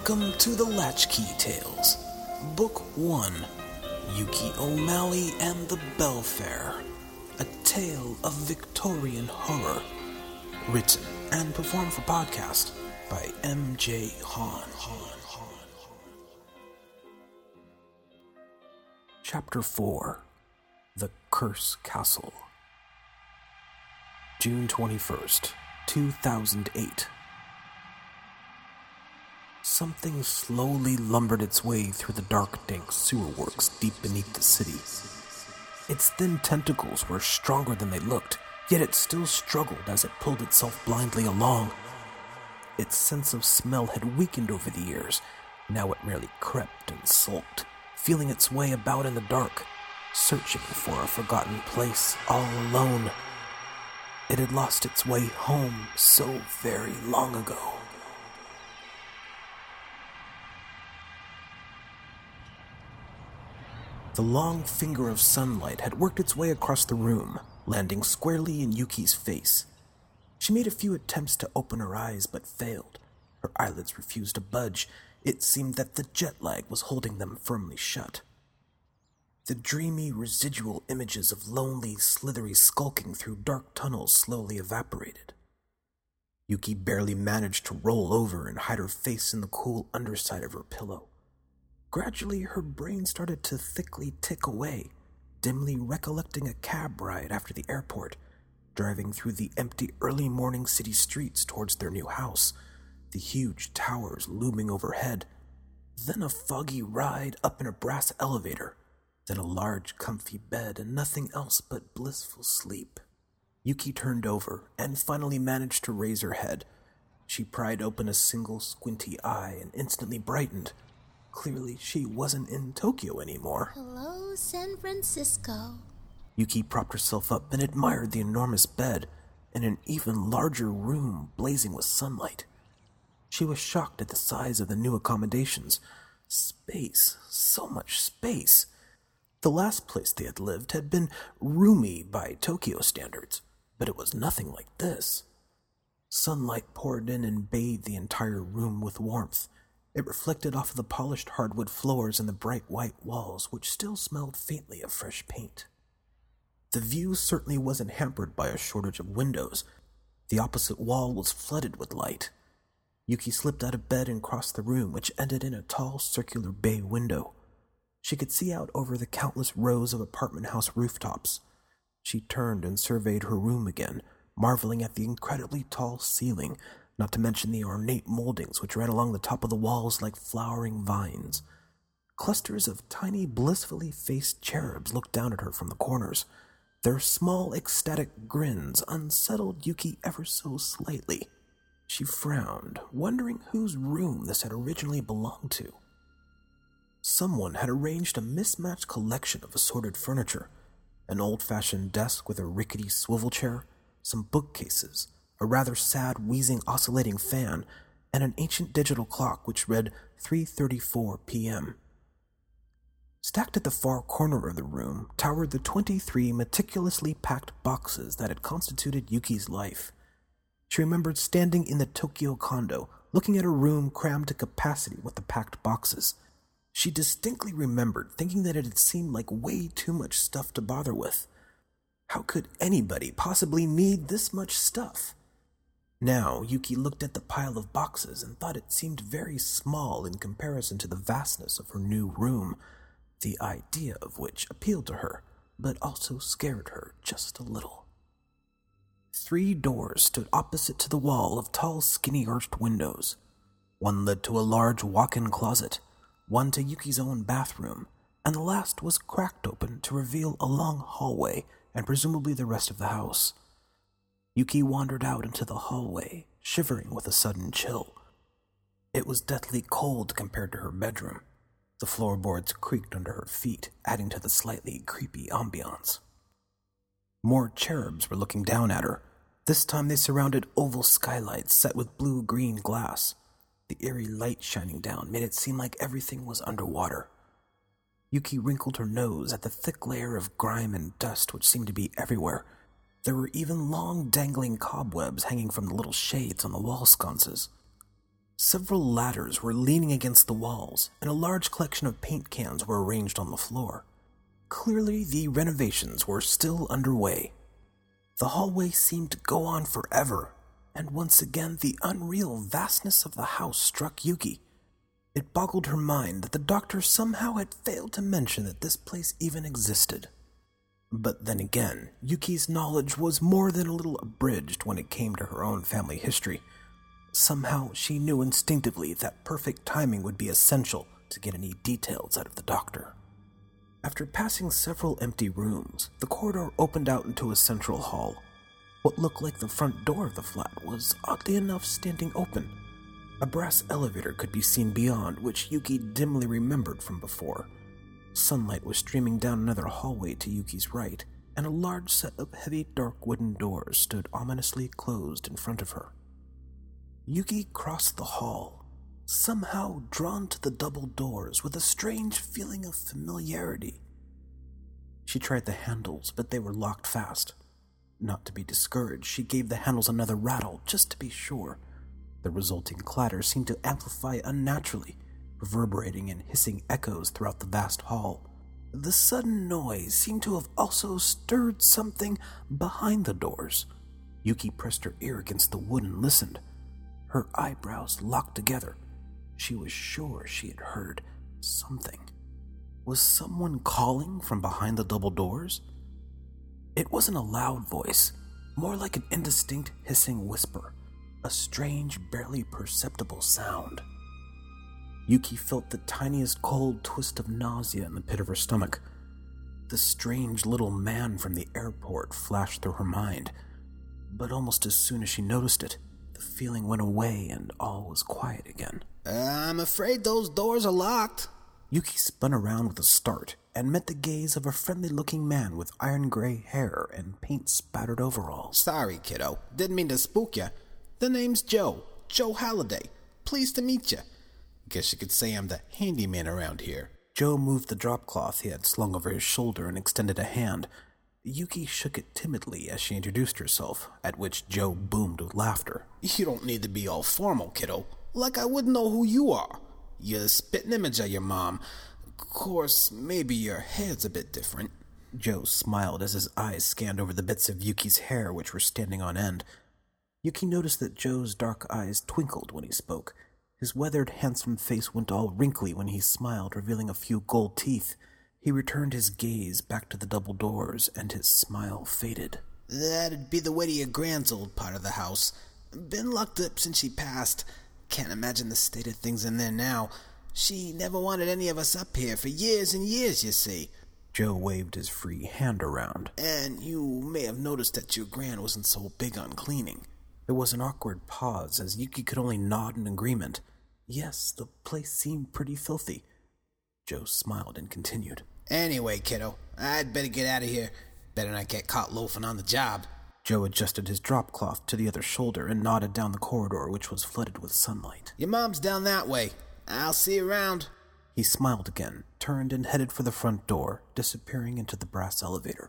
Welcome to the Latchkey Tales, Book 1, Yuki O'Malley and the Belfair, a tale of Victorian horror, written and performed for podcast by M.J. Hahn. Chapter 4, The Curse Castle. June 21st, 2008. Something slowly lumbered its way through the dark, dank sewer works deep beneath the city. Its thin tentacles were stronger than they looked, yet it still struggled as it pulled itself blindly along. Its sense of smell had weakened over the years. Now it merely crept and sulked, feeling its way about in the dark, searching for a forgotten place all alone. It had lost its way home so very long ago. The long finger of sunlight had worked its way across the room, landing squarely in Yuki's face. She made a few attempts to open her eyes, but failed. Her eyelids refused to budge. It seemed that the jet lag was holding them firmly shut. The dreamy, residual images of lonely, slithery skulking through dark tunnels slowly evaporated. Yuki barely managed to roll over and hide her face in the cool underside of her pillow. Gradually, her brain started to thickly tick away, dimly recollecting a cab ride after the airport, driving through the empty early morning city streets towards their new house, the huge towers looming overhead, then a foggy ride up in a brass elevator, then a large comfy bed and nothing else but blissful sleep. Yuki turned over and finally managed to raise her head. She pried open a single squinty eye and instantly brightened. Clearly, she wasn't in Tokyo anymore. Hello, San Francisco. Yuki propped herself up and admired the enormous bed and an even larger room blazing with sunlight. She was shocked at the size of the new accommodations. Space, so much space. The last place they had lived had been roomy by Tokyo standards, but it was nothing like this. Sunlight poured in and bathed the entire room with warmth. It reflected off of the polished hardwood floors and the bright white walls, which still smelled faintly of fresh paint. The view certainly wasn't hampered by a shortage of windows. The opposite wall was flooded with light. Yuki slipped out of bed and crossed the room, which ended in a tall, circular bay window. She could see out over the countless rows of apartment house rooftops. She turned and surveyed her room again, marveling at the incredibly tall ceiling, not to mention the ornate moldings which ran along the top of the walls like flowering vines. Clusters of tiny, blissfully faced cherubs looked down at her from the corners. Their small, ecstatic grins unsettled Yuki ever so slightly. She frowned, wondering whose room this had originally belonged to. Someone had arranged a mismatched collection of assorted furniture, an old-fashioned desk with a rickety swivel chair, some bookcases, a rather sad, wheezing, oscillating fan, and an ancient digital clock which read 3:34 p.m. Stacked at the far corner of the room towered the 23 meticulously packed boxes that had constituted Yuki's life. She remembered standing in the Tokyo condo, looking at her room crammed to capacity with the packed boxes. She distinctly remembered thinking that it had seemed like way too much stuff to bother with. How could anybody possibly need this much stuff? Now, Yuki looked at the pile of boxes and thought it seemed very small in comparison to the vastness of her new room, the idea of which appealed to her, but also scared her just a little. 3 doors stood opposite to the wall of tall, skinny-arched windows. One led to a large walk-in closet, one to Yuki's own bathroom, and the last was cracked open to reveal a long hallway and presumably the rest of the house. Yuki wandered out into the hallway, shivering with a sudden chill. It was deathly cold compared to her bedroom. The floorboards creaked under her feet, adding to the slightly creepy ambiance. More cherubs were looking down at her. This time they surrounded oval skylights set with blue-green glass. The eerie light shining down made it seem like everything was underwater. Yuki wrinkled her nose at the thick layer of grime and dust which seemed to be everywhere. There were even long dangling cobwebs hanging from the little shades on the wall sconces. Several ladders were leaning against the walls, and a large collection of paint cans were arranged on the floor. Clearly, the renovations were still underway. The hallway seemed to go on forever, and once again the unreal vastness of the house struck Yuki. It boggled her mind that the doctor somehow had failed to mention that this place even existed. But then again, Yuki's knowledge was more than a little abridged when it came to her own family history. Somehow she knew instinctively that perfect timing would be essential to get any details out of the doctor. After passing several empty rooms, the corridor opened out into a central hall. What looked like the front door of the flat was oddly enough standing open. A brass elevator could be seen beyond, which Yuki dimly remembered from before. Sunlight was streaming down another hallway to Yuki's right, and a large set of heavy dark wooden doors stood ominously closed in front of her. Yuki crossed the hall, somehow drawn to the double doors with a strange feeling of familiarity. She tried the handles, but they were locked fast. Not to be discouraged, she gave the handles another rattle, just to be sure. The resulting clatter seemed to amplify unnaturally, reverberating in hissing echoes throughout the vast hall. The sudden noise seemed to have also stirred something behind the doors. Yuki pressed her ear against the wood and listened. Her eyebrows locked together. She was sure she had heard something. Was someone calling from behind the double doors? It wasn't a loud voice, more like an indistinct hissing whisper, a strange, barely perceptible sound. Yuki felt the tiniest cold twist of nausea in the pit of her stomach. The strange little man from the airport flashed through her mind, but almost as soon as she noticed it, the feeling went away and all was quiet again. I'm afraid those doors are locked. Yuki spun around with a start and met the gaze of a friendly-looking man with iron-gray hair and paint-spattered overalls. Sorry, kiddo. Didn't mean to spook you. The name's Joe Halliday. Pleased to meet you. Guess you could say I'm the handyman around here. Joe moved the drop cloth he had slung over his shoulder and extended a hand. Yuki shook it timidly as she introduced herself, at which Joe boomed with laughter. You don't need to be all formal, kiddo. Like I wouldn't know who you are. You're the spitting image of your mom. Of course, maybe your hair's a bit different. Joe smiled as his eyes scanned over the bits of Yuki's hair which were standing on end. Yuki noticed that Joe's dark eyes twinkled when he spoke. His weathered, handsome face went all wrinkly when he smiled, revealing a few gold teeth. He returned his gaze back to the double doors, and his smile faded. That'd be the way to your grand's old part of the house. Been locked up since she passed. Can't imagine the state of things in there now. She never wanted any of us up here for years and years, you see. Joe waved his free hand around. And you may have noticed that your gran wasn't so big on cleaning. There was an awkward pause as Yuki could only nod in agreement. Yes, the place seemed pretty filthy. Joe smiled and continued. Anyway, kiddo, I'd better get out of here. Better not get caught loafing on the job. Joe adjusted his drop cloth to the other shoulder and nodded down the corridor, which was flooded with sunlight. Your mom's down that way. I'll see you around. He smiled again, turned and headed for the front door, disappearing into the brass elevator.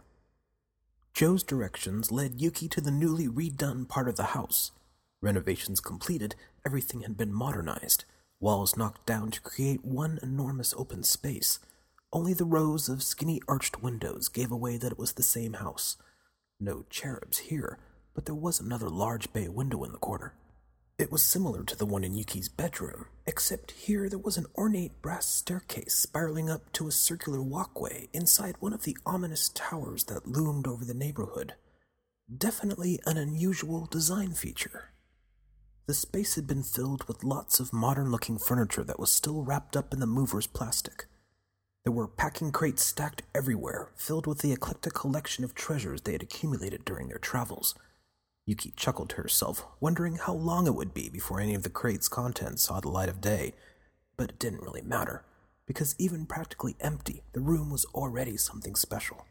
Joe's directions led Yuki to the newly redone part of the house. Renovations completed, everything had been modernized, walls knocked down to create one enormous open space. Only the rows of skinny arched windows gave away that it was the same house. No cherubs here, but there was another large bay window in the corner. It was similar to the one in Yuki's bedroom, except here there was an ornate brass staircase spiraling up to a circular walkway inside one of the ominous towers that loomed over the neighborhood. Definitely an unusual design feature. The space had been filled with lots of modern-looking furniture that was still wrapped up in the mover's plastic. There were packing crates stacked everywhere, filled with the eclectic collection of treasures they had accumulated during their travels. Yuki chuckled to herself, wondering how long it would be before any of the crates' contents saw the light of day. But it didn't really matter, because even practically empty, the room was already something special.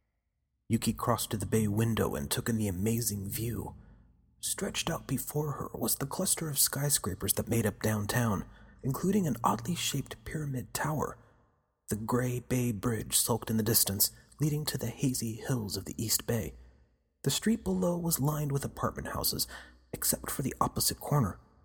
Yuki crossed to the bay window and took in the amazing view. Stretched out before her was the cluster of skyscrapers that made up downtown, including an oddly shaped pyramid tower. The gray bay bridge sulked in the distance, leading to the hazy hills of the East Bay. The street below was lined with apartment houses, except for the opposite corner.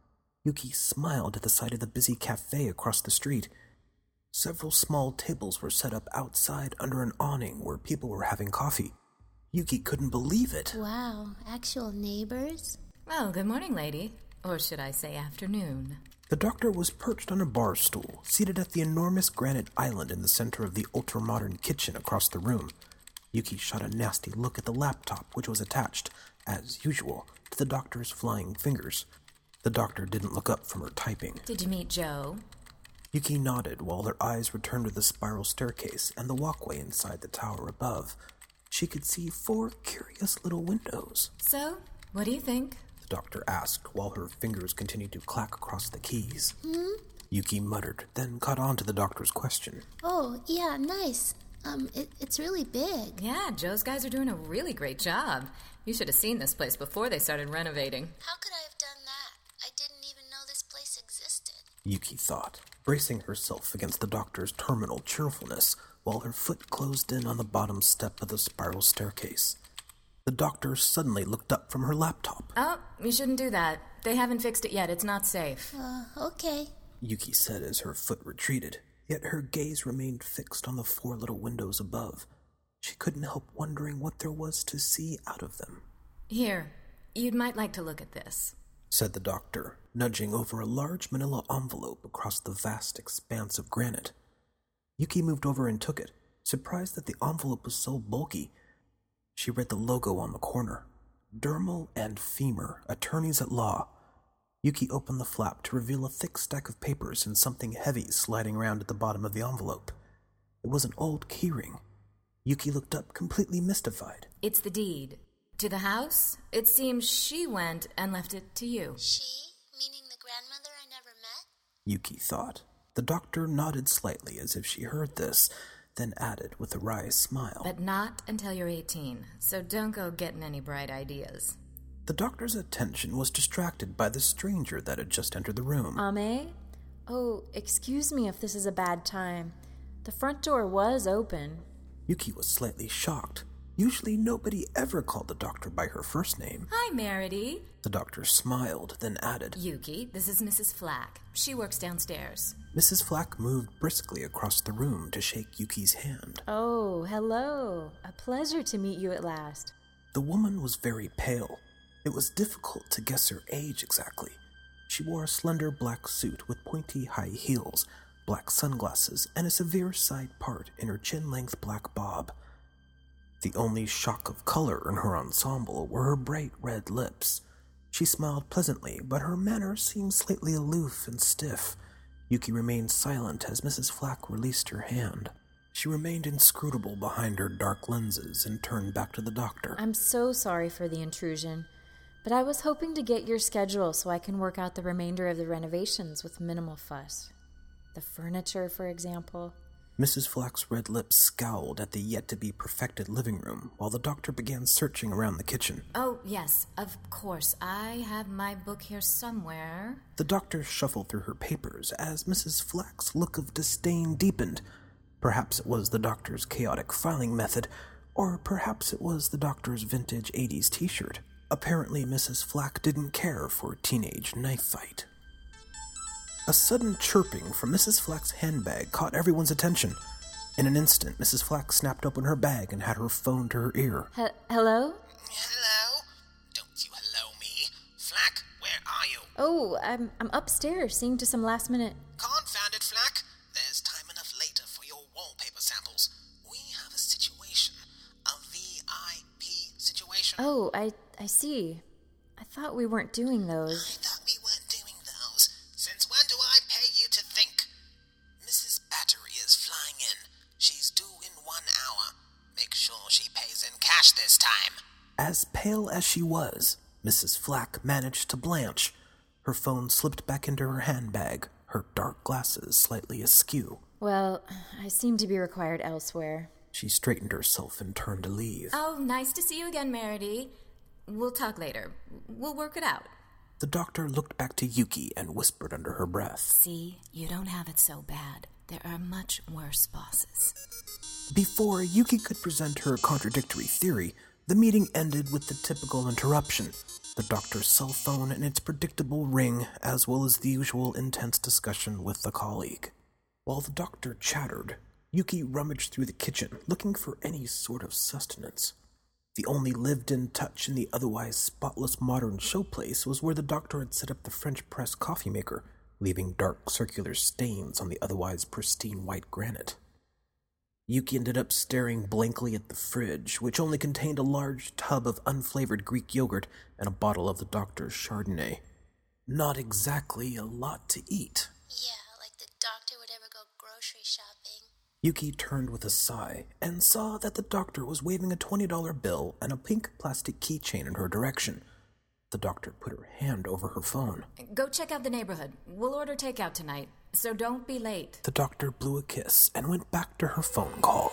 Yuki smiled at the sight of the busy cafe across the street. Several small tables were set up outside under an awning where people were having coffee. Yuki couldn't believe it. Wow, actual neighbors? Well, good morning, lady. Or should I say afternoon? The doctor was perched on a bar stool, seated at the enormous granite island in the center of the ultra-modern kitchen across the room. Yuki shot a nasty look at the laptop, which was attached, as usual, to the doctor's flying fingers. The doctor didn't look up from her typing. Did you meet Joe? Yuki nodded while her eyes returned to the spiral staircase and the walkway inside the tower above. She could see 4 curious little windows. So, what do you think? The doctor asked while her fingers continued to clack across the keys. Yuki muttered, then caught on to the doctor's question. Oh, yeah, nice. It's really big. Yeah, Joe's guys are doing a really great job. You should have seen this place before they started renovating. How could I have done that? I didn't even know this place existed. Yuki thought, bracing herself against the doctor's terminal cheerfulness while her foot closed in on the bottom step of the spiral staircase. The doctor suddenly looked up from her laptop. Oh, you shouldn't do that. They haven't fixed it yet. It's not safe. Okay. Yuki said as her foot retreated, yet her gaze remained fixed on the 4 little windows above. She couldn't help wondering what there was to see out of them. Here, you might like to look at this, said the doctor, nudging over a large manila envelope across the vast expanse of granite. Yuki moved over and took it, surprised that the envelope was so bulky. She read the logo on the corner. Dermal and Femur, attorneys at law. Yuki opened the flap to reveal a thick stack of papers and something heavy sliding around at the bottom of the envelope. It was an old keyring. Yuki looked up, completely mystified. It's the deed. To the house? It seems she went and left it to you. She? Meaning the grandmother I never met? Yuki thought. The doctor nodded slightly as if she heard this, then added with a wry smile. But not until you're 18, so don't go getting any bright ideas. The doctor's attention was distracted by the stranger that had just entered the room. Ame? Oh, excuse me if this is a bad time. The front door was open. Yuki was slightly shocked. Usually nobody ever called the doctor by her first name. Hi, Meredy. The doctor smiled, then added, Yuki, this is Mrs. Flack. She works downstairs. Mrs. Flack moved briskly across the room to shake Yuki's hand. Oh, hello. A pleasure to meet you at last. The woman was very pale. It was difficult to guess her age exactly. She wore a slender black suit with pointy high heels, black sunglasses, and a severe side part in her chin-length black bob. The only shock of color in her ensemble were her bright red lips. She smiled pleasantly, but her manner seemed slightly aloof and stiff. Yuki remained silent as Mrs. Flack released her hand. She remained inscrutable behind her dark lenses and turned back to the doctor. I'm so sorry for the intrusion, but I was hoping to get your schedule so I can work out the remainder of the renovations with minimal fuss. The furniture, for example. Mrs. Flack's red lips scowled at the yet-to-be-perfected living room while the doctor began searching around the kitchen. Oh, yes, of course. I have my book here somewhere. The doctor shuffled through her papers as Mrs. Flack's look of disdain deepened. Perhaps it was the doctor's chaotic filing method, or perhaps it was the doctor's vintage 80s t-shirt. Apparently, Mrs. Flack didn't care for a teenage knife fight. A sudden chirping from Mrs. Flack's handbag caught everyone's attention. In an instant, Mrs. Flack snapped open her bag and had her phone to her ear. Hello? Hello? Don't you hello me. Flack, where are you? Oh, I'm upstairs seeing to some last-minute... Confound it, Flack. There's time enough later for your wallpaper samples. We have a situation. A VIP situation. Oh, I see. I thought we weren't doing those. I thought we weren't doing those. Since when do I pay you to think? Mrs. Battery is flying in. She's due in 1 hour. Make sure she pays in cash this time. As pale as she was, Mrs. Flack managed to blanch. Her phone slipped back into her handbag, her dark glasses slightly askew. Well, I seem to be required elsewhere. She straightened herself and turned to leave. Oh, nice to see you again, Meredy. We'll talk later. We'll work it out. The doctor looked back to Yuki and whispered under her breath. See, you don't have it so bad. There are much worse bosses. Before Yuki could present her contradictory theory, The meeting ended with the typical interruption, the doctor's cell phone and its predictable ring, as well as the usual intense discussion with the colleague. While the doctor chattered, Yuki rummaged through the kitchen, looking for any sort of sustenance. The only lived-in touch in the otherwise spotless modern showplace was where the doctor had set up the French press coffee maker, leaving dark circular stains on the otherwise pristine white granite. Yuki ended up staring blankly at the fridge, which only contained a large tub of unflavored Greek yogurt and a bottle of the doctor's Chardonnay. Not exactly a lot to eat. Yeah, like the doctor would ever go grocery shopping. Yuki turned with a sigh and saw that the doctor was waving a $20 bill and a pink plastic keychain in her direction. The doctor put her hand over her phone. Go check out the neighborhood. We'll order takeout tonight, so don't be late. The doctor blew a kiss and went back to her phone call.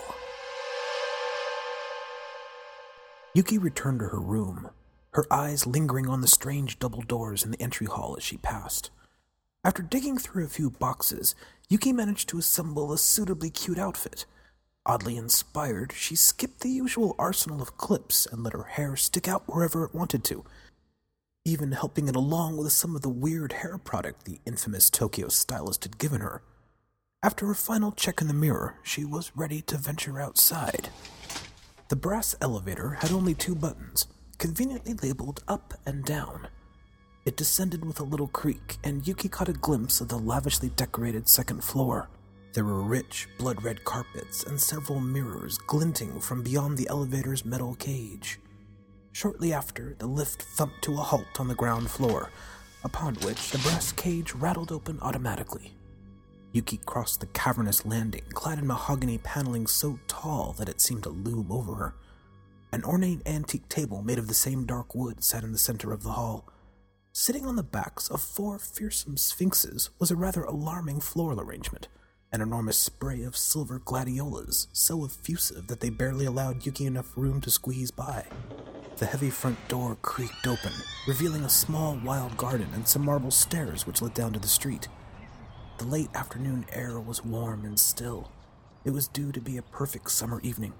Yuki returned to her room, her eyes lingering on the strange double doors in the entry hall as she passed. After digging through a few boxes, Yuki managed to assemble a suitably cute outfit. Oddly inspired, she skipped the usual arsenal of clips and let her hair stick out wherever it wanted to, even helping it along with some of the weird hair product the infamous Tokyo stylist had given her. After her final check in the mirror, she was ready to venture outside. The brass elevator had only 2 buttons, conveniently labeled up and down. It descended with a little creak, and Yuki caught a glimpse of the lavishly decorated second floor. There were rich, blood-red carpets and several mirrors glinting from beyond the elevator's metal cage. Shortly after, the lift thumped to a halt on the ground floor, upon which the brass cage rattled open automatically. Yuki crossed the cavernous landing, clad in mahogany paneling so tall that it seemed to loom over her. An ornate antique table made of the same dark wood sat in the center of the hall. Sitting on the backs of 4 fearsome sphinxes was a rather alarming floral arrangement, an enormous spray of silver gladiolas, so effusive that they barely allowed Yuki enough room to squeeze by. The heavy front door creaked open, revealing a small wild garden and some marble stairs which led down to the street. The late afternoon air was warm and still. It was due to be a perfect summer evening.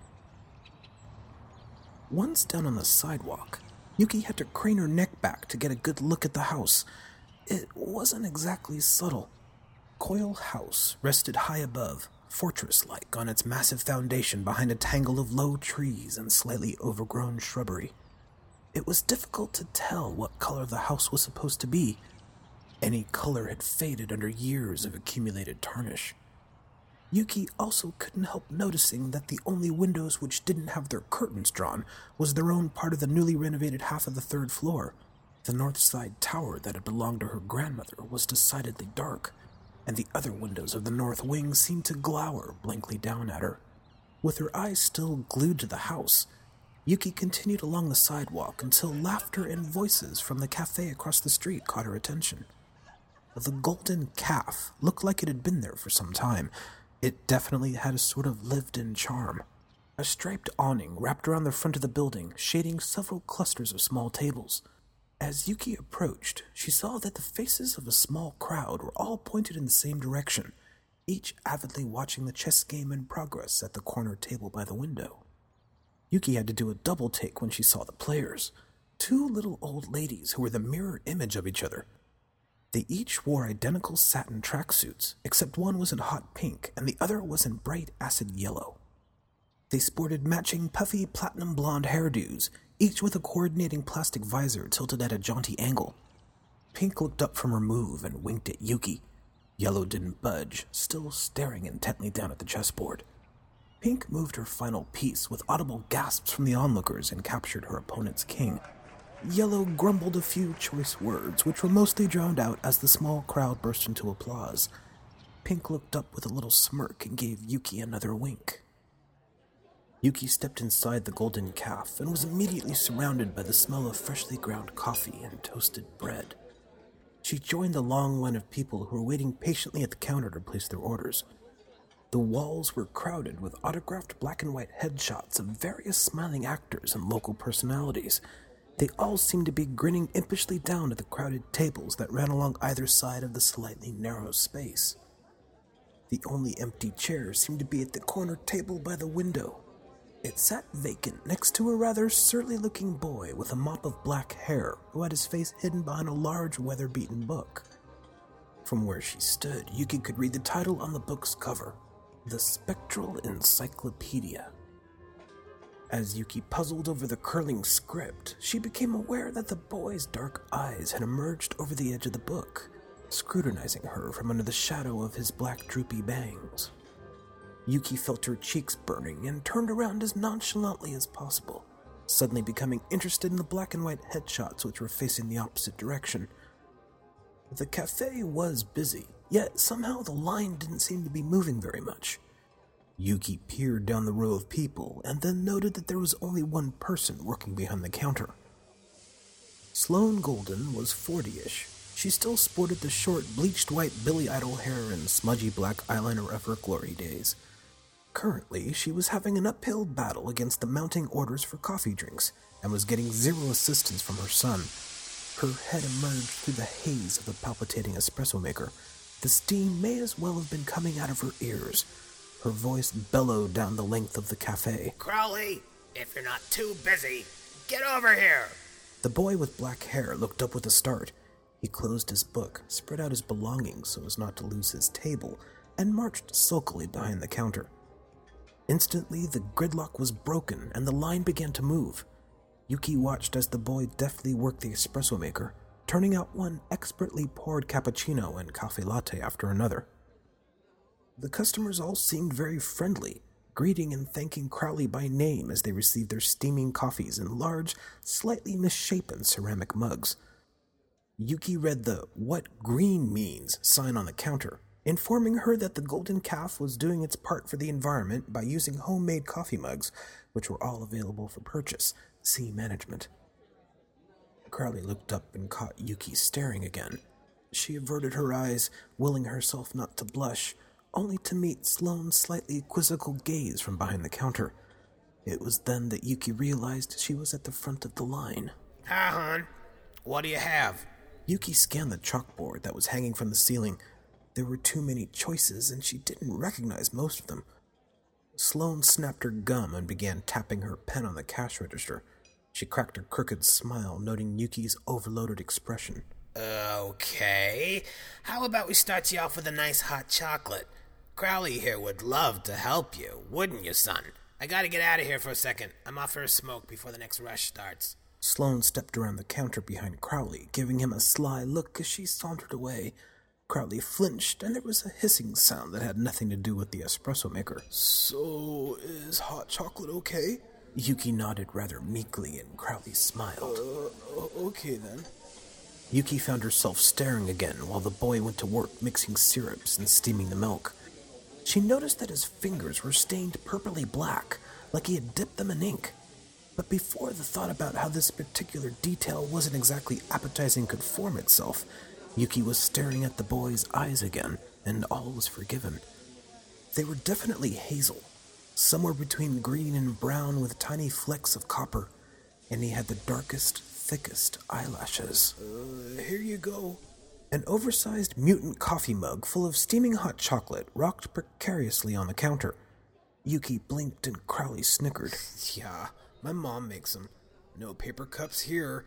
Once down on the sidewalk, Yuki had to crane her neck back to get a good look at the house. It wasn't exactly subtle. Coil House rested high above, fortress-like on its massive foundation behind a tangle of low trees and slightly overgrown shrubbery. It was difficult to tell what color the house was supposed to be. Any color had faded under years of accumulated tarnish. Yuki also couldn't help noticing that the only windows which didn't have their curtains drawn was their own part of the newly renovated half of the 3rd floor. The north side tower that had belonged to her grandmother was decidedly dark, and the other windows of the north wing seemed to glower blankly down at her. With her eyes still glued to the house, Yuki continued along the sidewalk until laughter and voices from the cafe across the street caught her attention. The Golden Calf looked like it had been there for some time. It definitely had a sort of lived-in charm. A striped awning wrapped around the front of the building, shading several clusters of small tables. As Yuki approached, she saw that the faces of a small crowd were all pointed in the same direction, each avidly watching the chess game in progress at the corner table by the window. Yuki had to do a double take when she saw the players, 2 little old ladies who were the mirror image of each other. They each wore identical satin tracksuits, except one was in hot pink and the other was in bright acid yellow. They sported matching puffy platinum blonde hairdos, each with a coordinating plastic visor tilted at a jaunty angle. Pink looked up from her move and winked at Yuki. Yellow didn't budge, still staring intently down at the chessboard. Pink moved her final piece with audible gasps from the onlookers and captured her opponent's king. Yellow grumbled a few choice words, which were mostly drowned out as the small crowd burst into applause. Pink looked up with a little smirk and gave Yuki another wink. Yuki stepped inside the Golden Calf and was immediately surrounded by the smell of freshly ground coffee and toasted bread. She joined the long line of people who were waiting patiently at the counter to place their orders. The walls were crowded with autographed black and white headshots of various smiling actors and local personalities. They all seemed to be grinning impishly down at the crowded tables that ran along either side of the slightly narrow space. The only empty chair seemed to be at the corner table by the window. It sat vacant next to a rather surly-looking boy with a mop of black hair who had his face hidden behind a large weather-beaten book. From where she stood, Yuki could read the title on the book's cover, The Spectral Encyclopedia. As Yuki puzzled over the curling script, she became aware that the boy's dark eyes had emerged over the edge of the book, scrutinizing her from under the shadow of his black droopy bangs. Yuki felt her cheeks burning and turned around as nonchalantly as possible, suddenly becoming interested in the black and white headshots which were facing the opposite direction. The cafe was busy, yet somehow the line didn't seem to be moving very much. Yuki peered down the row of people and then noted that there was only one person working behind the counter. Sloane Golden was 40-ish. She still sported the short, bleached white Billy Idol hair and smudgy black eyeliner of her glory days. Currently, she was having an uphill battle against the mounting orders for coffee drinks and was getting zero assistance from her son. Her head emerged through the haze of the palpitating espresso maker. The steam may as well have been coming out of her ears. Her voice bellowed down the length of the cafe. Crowley, if you're not too busy, get over here! The boy with black hair looked up with a start. He closed his book, spread out his belongings so as not to lose his table, and marched sulkily behind the counter. Instantly, the gridlock was broken and the line began to move. Yuki watched as the boy deftly worked the espresso maker, turning out one expertly poured cappuccino and cafe latte after another. The customers all seemed very friendly, greeting and thanking Crowley by name as they received their steaming coffees in large, slightly misshapen ceramic mugs. Yuki read the "What Green Means" sign on the counter, informing her that the Golden Calf was doing its part for the environment by using homemade coffee mugs, which were all available for purchase. See management. Crowley looked up and caught Yuki staring again. She averted her eyes, willing herself not to blush, only to meet Sloane's slightly quizzical gaze from behind the counter. It was then that Yuki realized she was at the front of the line. Hi, hon. What do you have? Yuki scanned the chalkboard that was hanging from the ceiling. There were too many choices, and she didn't recognize most of them. Sloane snapped her gum and began tapping her pen on the cash register. She cracked a crooked smile, noting Yuki's overloaded expression. Okay. How about we start you off with a nice hot chocolate? Crowley here would love to help you, wouldn't you, son? I gotta get out of here for a second. I'm off for a smoke before the next rush starts. Sloane stepped around the counter behind Crowley, giving him a sly look as she sauntered away. Crowley flinched, and there was a hissing sound that had nothing to do with the espresso maker. So, is hot chocolate okay? Yuki nodded rather meekly, and Crowley smiled. Okay then. Yuki found herself staring again while the boy went to work mixing syrups and steaming the milk. She noticed that his fingers were stained purpley black, like he had dipped them in ink. But before the thought about how this particular detail wasn't exactly appetizing could form itself, Yuki was staring at the boy's eyes again, and all was forgiven. They were definitely hazel, somewhere between green and brown with tiny flecks of copper, and he had the darkest, thickest eyelashes. Here you go. An oversized mutant coffee mug full of steaming hot chocolate rocked precariously on the counter. Yuki blinked and Crowley snickered. Yeah, my mom makes them. No paper cups here.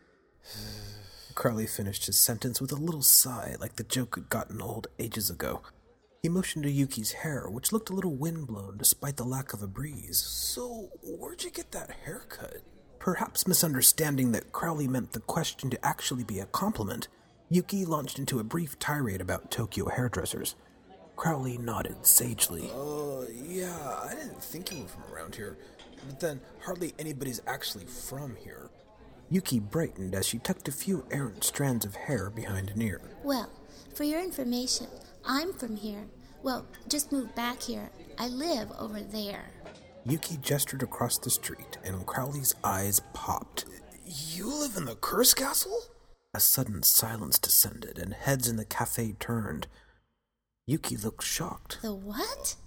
Crowley finished his sentence with a little sigh, like the joke had gotten old ages ago. He motioned to Yuki's hair, which looked a little windblown despite the lack of a breeze. So, where'd you get that haircut? Perhaps misunderstanding that Crowley meant the question to actually be a compliment, Yuki launched into a brief tirade about Tokyo hairdressers. Crowley nodded sagely. Yeah, I didn't think you were from around here. But then, hardly anybody's actually from here. Yuki brightened as she tucked a few errant strands of hair behind an ear. Well, for your information, I'm from here. Well, just moved back here. I live over there. Yuki gestured across the street, and Crowley's eyes popped. You live in the Curse Castle? A sudden silence descended, and heads in the cafe turned. Yuki looked shocked. The what?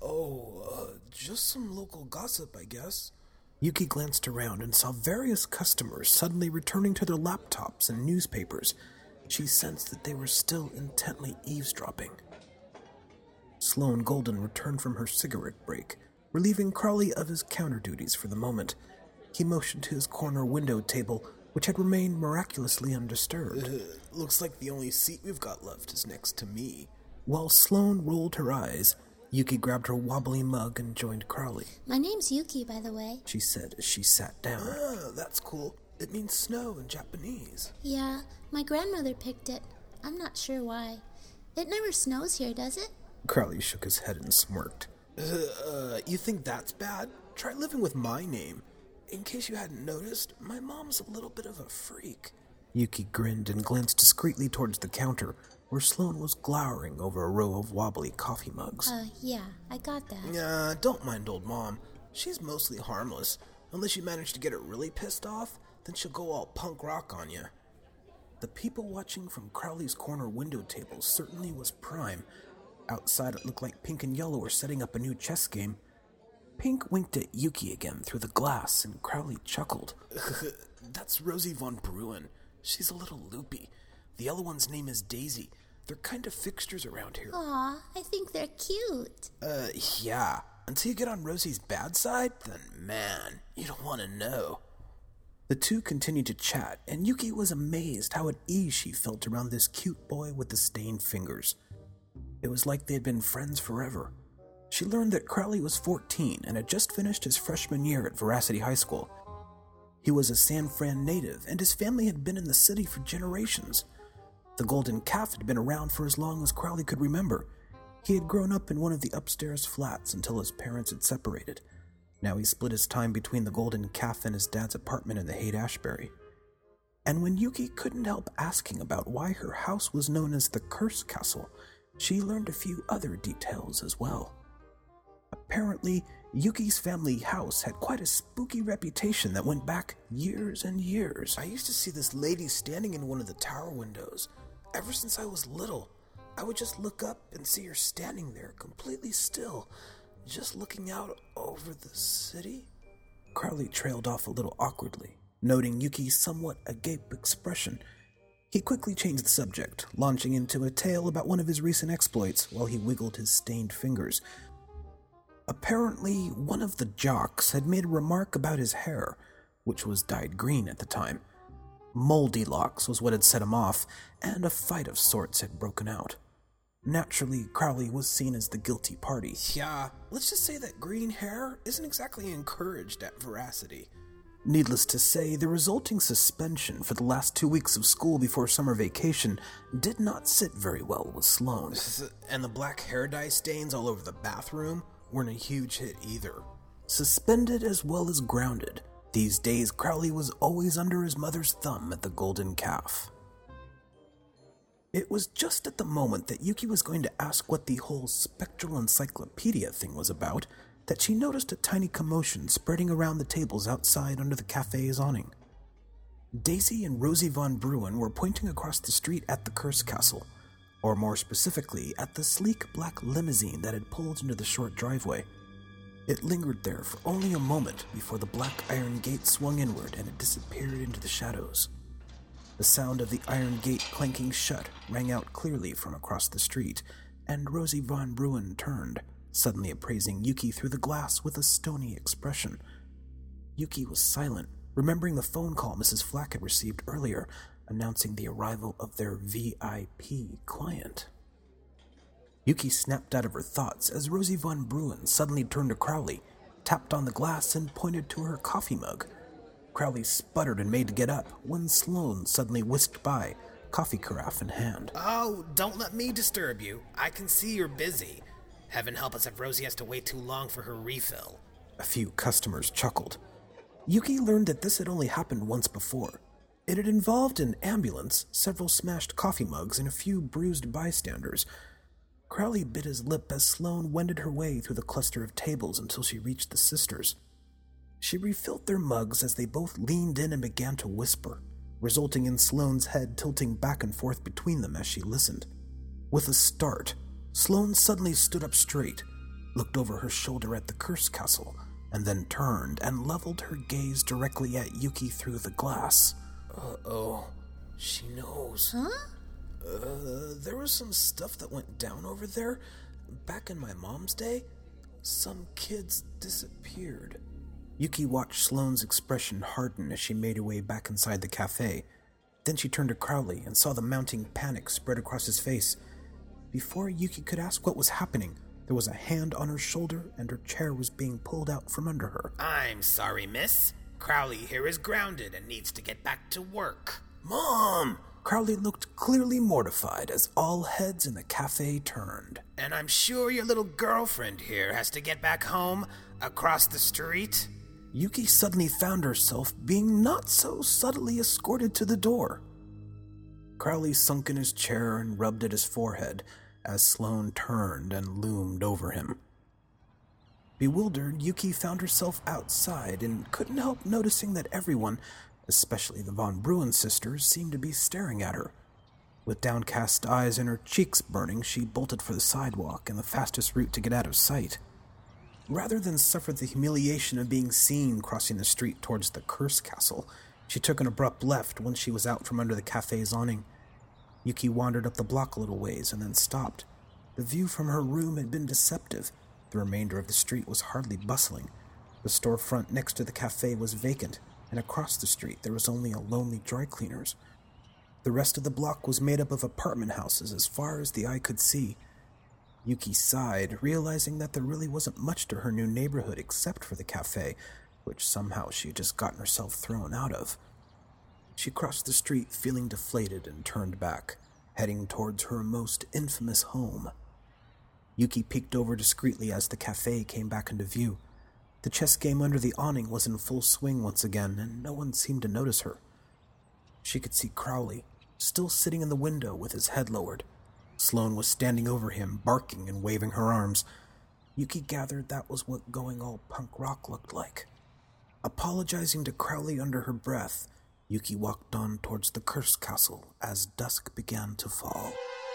Just some local gossip, I guess. Yuki glanced around and saw various customers suddenly returning to their laptops and newspapers. She sensed that they were still intently eavesdropping. Sloane Golden returned from her cigarette break. relieving Crowley of his counter duties for the moment. He motioned to his corner window table, which had remained miraculously undisturbed. Looks like the only seat we've got left is next to me. While Sloane rolled her eyes, Yuki grabbed her wobbly mug and joined Crowley. My name's Yuki, by the way. She said as she sat down. Ah, that's cool. It means snow in Japanese. Yeah, my grandmother picked it. I'm not sure why. It never snows here, does it? Crowley shook his head and smirked. You think that's bad? Try living with my name. In case you hadn't noticed, my mom's a little bit of a freak. Yuki grinned and glanced discreetly towards the counter, where Sloane was glowering over a row of wobbly coffee mugs. Yeah, I got that. Don't mind old Mom. She's mostly harmless. Unless you manage to get her really pissed off, then she'll go all punk rock on you. The people watching from Crowley's corner window table certainly was prime. Outside, it looked like Pink and Yellow were setting up a new chess game. Pink winked at Yuki again through the glass, and Crowley chuckled. That's Rosie von Bruin. She's a little loopy. The other one's name is Daisy. They're kind of fixtures around here. Aw, I think they're cute. Yeah. Until you get on Rosie's bad side, then man, you don't want to know. The two continued to chat, and Yuki was amazed how at ease she felt around this cute boy with the stained fingers. It was like they had been friends forever. She learned that Crowley was 14 and had just finished his freshman year at Veracity High School. He was a San Fran native, and his family had been in the city for generations. The Golden Calf had been around for as long as Crowley could remember. He had grown up in one of the upstairs flats until his parents had separated. Now he split his time between the Golden Calf and his dad's apartment in the Haight-Ashbury. And when Yuki couldn't help asking about why her house was known as the Curse Castle, she learned a few other details as well. Apparently, Yuki's family house had quite a spooky reputation that went back years and years. I used to see this lady standing in one of the tower windows. Ever since I was little, I would just look up and see her standing there, completely still, just looking out over the city. Crowley trailed off a little awkwardly, noting Yuki's somewhat agape expression. He quickly changed the subject, launching into a tale about one of his recent exploits while he wiggled his stained fingers. Apparently, one of the jocks had made a remark about his hair, which was dyed green at the time. Moldy locks was what had set him off, and a fight of sorts had broken out. Naturally, Crowley was seen as the guilty party. Yeah, let's just say that green hair isn't exactly encouraged at Veracity. Needless to say, the resulting suspension for the last 2 weeks of school before summer vacation did not sit very well with Sloane. And the black hair dye stains all over the bathroom weren't a huge hit either. Suspended as well as grounded, these days Crowley was always under his mother's thumb at the Golden Calf. It was just at the moment that Yuki was going to ask what the whole spectral encyclopedia thing was about that she noticed a tiny commotion spreading around the tables outside under the cafe's awning. Daisy and Rosie von Bruin were pointing across the street at the Curse Castle, or more specifically, at the sleek black limousine that had pulled into the short driveway. It lingered there for only a moment before the black iron gate swung inward and it disappeared into the shadows. The sound of the iron gate clanking shut rang out clearly from across the street, and Rosie von Bruin turned, suddenly appraising Yuki through the glass with a stony expression. Yuki was silent, remembering the phone call Mrs. Flack had received earlier, announcing the arrival of their VIP client. Yuki snapped out of her thoughts as Rosie von Bruin suddenly turned to Crowley, tapped on the glass, and pointed to her coffee mug. Crowley sputtered and made to get up when Sloane suddenly whisked by, coffee carafe in hand. Oh, don't let me disturb you. I can see you're busy. Heaven help us if Rosie has to wait too long for her refill. A few customers chuckled. Yuki learned that this had only happened once before. It had involved an ambulance, several smashed coffee mugs, and a few bruised bystanders. Crowley bit his lip as Sloane wended her way through the cluster of tables until she reached the sisters. She refilled their mugs as they both leaned in and began to whisper, resulting in Sloane's head tilting back and forth between them as she listened. With a start, Sloane suddenly stood up straight, looked over her shoulder at the Curse Castle, and then turned and leveled her gaze directly at Yuki through the glass. Uh-oh. She knows. Huh? There was some stuff that went down over there back in my mom's day. Some kids disappeared. Yuki watched Sloane's expression harden as she made her way back inside the cafe. Then she turned to Crowley and saw the mounting panic spread across his face. Before Yuki could ask what was happening, there was a hand on her shoulder and her chair was being pulled out from under her. I'm sorry, miss. Crowley here is grounded and needs to get back to work. Mom! Crowley looked clearly mortified as all heads in the cafe turned. And I'm sure your little girlfriend here has to get back home across the street. Yuki suddenly found herself being not so subtly escorted to the door. Crowley sunk in his chair and rubbed at his forehead as Sloane turned and loomed over him. Bewildered, Yuki found herself outside and couldn't help noticing that everyone, especially the Von Bruin sisters, seemed to be staring at her. With downcast eyes and her cheeks burning, she bolted for the sidewalk and the fastest route to get out of sight. Rather than suffer the humiliation of being seen crossing the street towards the Curse Castle, she took an abrupt left once she was out from under the cafe's awning. Yuki wandered up the block a little ways and then stopped. The view from her room had been deceptive. The remainder of the street was hardly bustling. The storefront next to the cafe was vacant, and across the street there was only a lonely dry cleaner's. The rest of the block was made up of apartment houses as far as the eye could see. Yuki sighed, realizing that there really wasn't much to her new neighborhood except for the cafe, which somehow she had just gotten herself thrown out of. She crossed the street feeling deflated and turned back, heading towards her most infamous home. Yuki peeked over discreetly as the cafe came back into view. The chess game under the awning was in full swing once again, and no one seemed to notice her. She could see Crowley, still sitting in the window with his head lowered. Sloane was standing over him, barking and waving her arms. Yuki gathered that was what going all punk rock looked like. Apologizing to Crowley under her breath, Yuki walked on towards the Curse Castle as dusk began to fall.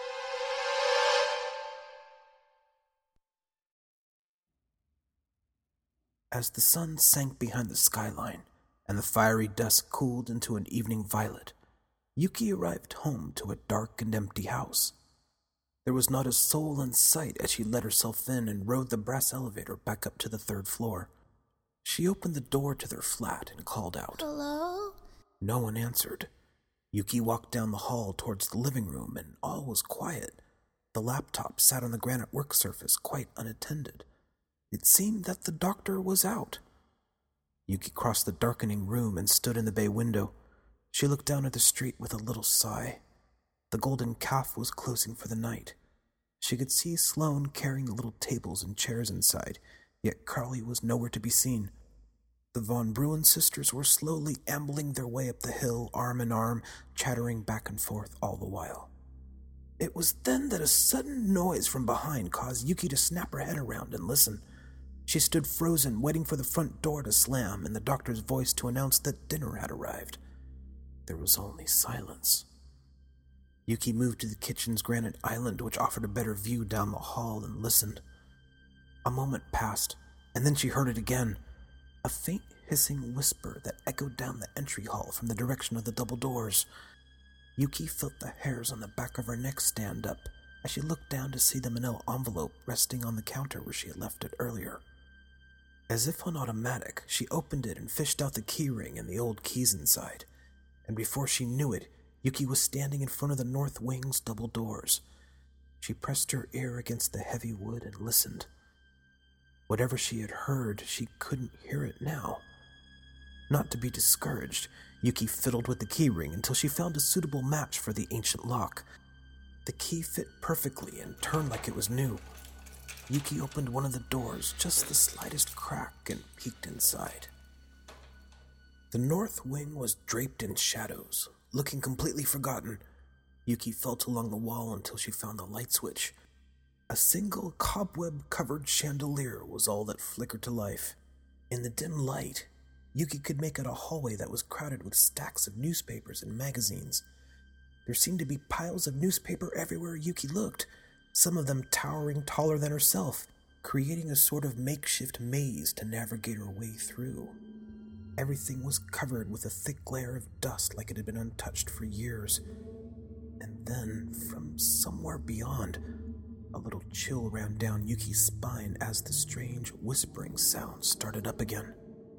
As the sun sank behind the skyline and the fiery dusk cooled into an evening violet, Yuki arrived home to a dark and empty house. There was not a soul in sight as she let herself in and rode the brass elevator back up to the 3rd floor. She opened the door to their flat and called out. Hello? No one answered. Yuki walked down the hall towards the living room and all was quiet. The laptop sat on the granite work surface quite unattended. It seemed that the doctor was out. Yuki crossed the darkening room and stood in the bay window. She looked down at the street with a little sigh. The Golden Calf was closing for the night. She could see Sloane carrying the little tables and chairs inside, yet Crowley was nowhere to be seen. The Von Bruin sisters were slowly ambling their way up the hill, arm in arm, chattering back and forth all the while. It was then that a sudden noise from behind caused Yuki to snap her head around and listen. She stood frozen, waiting for the front door to slam and the doctor's voice to announce that dinner had arrived. There was only silence. Yuki moved to the kitchen's granite island, which offered a better view down the hall, and listened. A moment passed, and then she heard it again. A faint hissing whisper that echoed down the entry hall from the direction of the double doors. Yuki felt the hairs on the back of her neck stand up as she looked down to see the manila envelope resting on the counter where she had left it earlier. As if on automatic, she opened it and fished out the key ring and the old keys inside, and before she knew it, Yuki was standing in front of the north wing's double doors. She pressed her ear against the heavy wood and listened. Whatever she had heard, she couldn't hear it now. Not to be discouraged, Yuki fiddled with the key ring until she found a suitable match for the ancient lock. The key fit perfectly and turned like it was new. Yuki opened one of the doors, just the slightest crack, and peeked inside. The north wing was draped in shadows, looking completely forgotten. Yuki felt along the wall until she found the light switch. A single cobweb-covered chandelier was all that flickered to life. In the dim light, Yuki could make out a hallway that was crowded with stacks of newspapers and magazines. There seemed to be piles of newspaper everywhere Yuki looked, some of them towering taller than herself, creating a sort of makeshift maze to navigate her way through. Everything was covered with a thick layer of dust like it had been untouched for years. And then, from somewhere beyond, A little chill ran down Yuki's spine as the strange whispering sound started up again.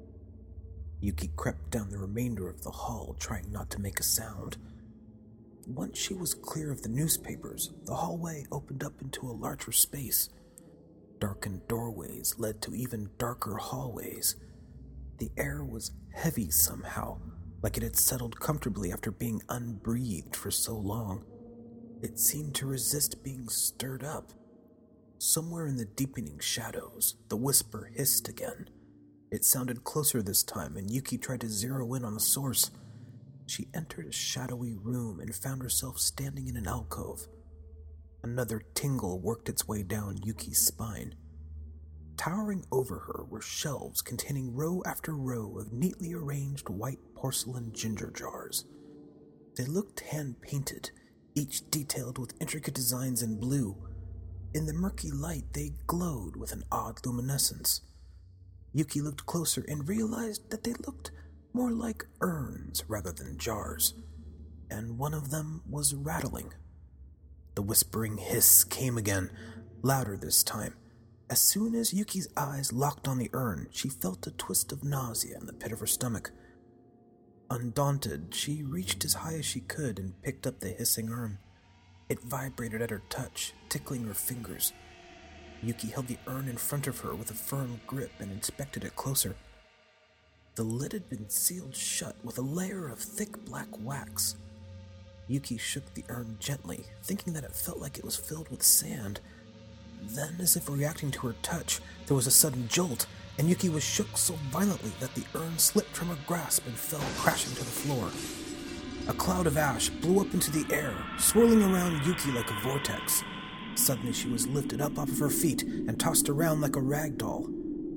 Yuki crept down the remainder of the hall, trying not to make a sound. Once she was clear of the newspapers, the hallway opened up into a larger space. Darkened doorways led to even darker hallways. The air was heavy somehow, like it had settled comfortably after being unbreathed for so long. It seemed to resist being stirred up. Somewhere in the deepening shadows, the whisper hissed again. It sounded closer this time, and Yuki tried to zero in on the source. She entered a shadowy room and found herself standing in an alcove. Another tingle worked its way down Yuki's spine. Towering over her were shelves containing row after row of neatly arranged white porcelain ginger jars. They looked hand-painted, each detailed with intricate designs in blue. In the murky light, they glowed with an odd luminescence. Yuki looked closer and realized that they looked more like urns rather than jars, and one of them was rattling. The whispering hiss came again, louder this time. As soon as Yuki's eyes locked on the urn, she felt a twist of nausea in the pit of her stomach. Undaunted, she reached as high as she could and picked up the hissing urn. It vibrated at her touch, tickling her fingers. Yuki held the urn in front of her with a firm grip and inspected it closer. The lid had been sealed shut with a layer of thick black wax. Yuki shook the urn gently, thinking that it felt like it was filled with sand. Then, as if reacting to her touch, there was a sudden jolt, and Yuki was shook so violently that the urn slipped from her grasp and fell crashing to the floor. A cloud of ash blew up into the air, swirling around Yuki like a vortex. Suddenly she was lifted up off of her feet and tossed around like a rag doll.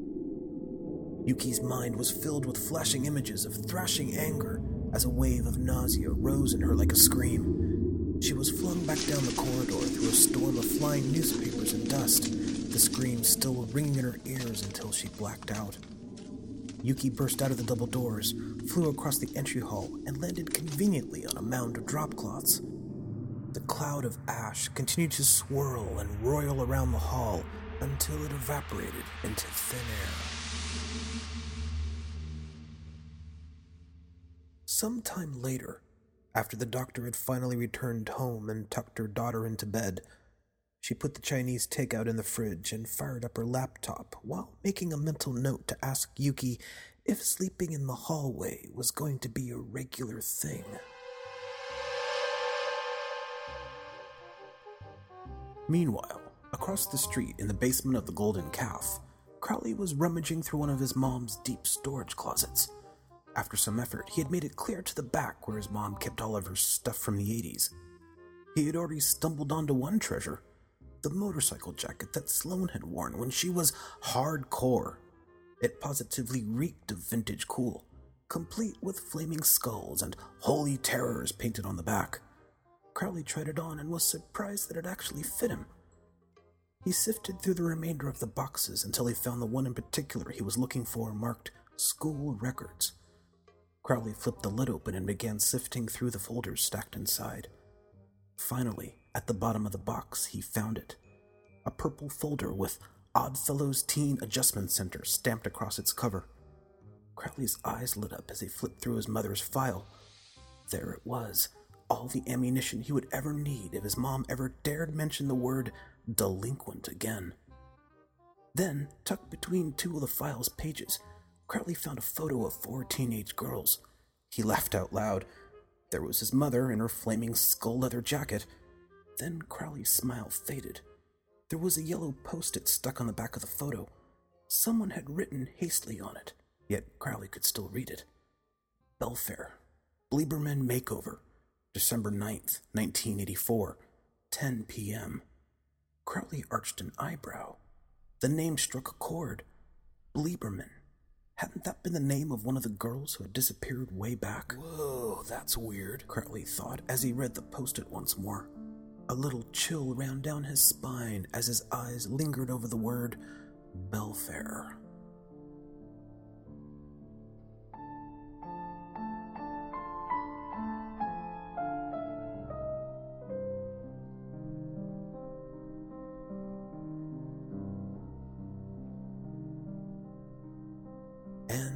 Yuki's mind was filled with flashing images of thrashing anger as a wave of nausea rose in her like a scream. She was flung back down the corridor through a storm of flying newspapers and dust, the scream still ringing in her ears until she blacked out. Yuki burst out of the double doors, flew across the entry hall, and landed conveniently on a mound of drop cloths. The cloud of ash continued to swirl and roil around the hall until it evaporated into thin air. Sometime later, after the doctor had finally returned home and tucked her daughter into bed, she put the Chinese takeout in the fridge and fired up her laptop while making a mental note to ask Yuki if sleeping in the hallway was going to be a regular thing. Meanwhile, across the street in the basement of the Golden Calf, Crowley was rummaging through one of his mom's deep storage closets. After some effort, he had made it clear to the back where his mom kept all of her stuff from the 80s. He had already stumbled onto one treasure, the motorcycle jacket that Sloane had worn when she was hardcore. It positively reeked of vintage cool, complete with flaming skulls and holy terrors painted on the back. Crowley tried it on and was surprised that it actually fit him. He sifted through the remainder of the boxes until he found the one in particular he was looking for, marked School Records. Crowley flipped the lid open and began sifting through the folders stacked inside. Finally, at the bottom of the box, he found it. A purple folder with Oddfellows Teen Adjustment Center stamped across its cover. Crowley's eyes lit up as he flipped through his mother's file. There it was, all the ammunition he would ever need if his mom ever dared mention the word delinquent again. Then, tucked between two of the file's pages, Crowley found a photo of 4 teenage girls. He laughed out loud. There was his mother in her flaming skull-leather jacket. Then Crowley's smile faded. There was a yellow post-it stuck on the back of the photo. Someone had written hastily on it, yet Crowley could still read it. Belfair, Bleeberman Makeover, December 9th, 1984, 10 p.m. Crowley arched an eyebrow. The name struck a chord. Bleeberman. Hadn't that been the name of one of the girls who had disappeared way back? Whoa, that's weird, Crowley thought as he read the post-it once more. A little chill ran down his spine as his eyes lingered over the word Belfair.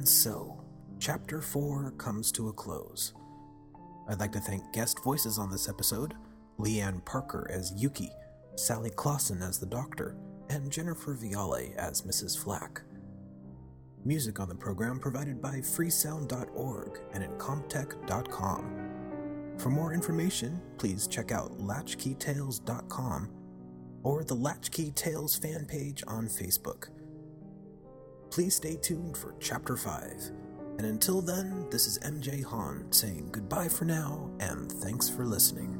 And so, Chapter 4 comes to a close. I'd like to thank guest voices on this episode, Leanne Parker as Yuki, Sally Clausen as the Doctor, and Jennifer Viale as Mrs. Flack. Music on the program provided by freesound.org and incomptech.com. For more information, please check out latchkeytales.com or the Latchkey Tales fan page on Facebook. Please stay tuned for Chapter 5. And until then, this is MJ Hahn saying goodbye for now, and thanks for listening.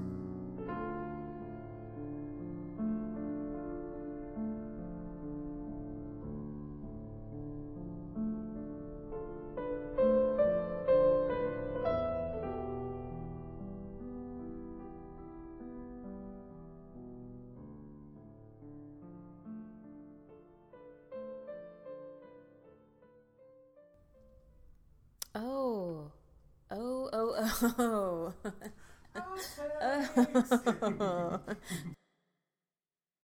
Oh.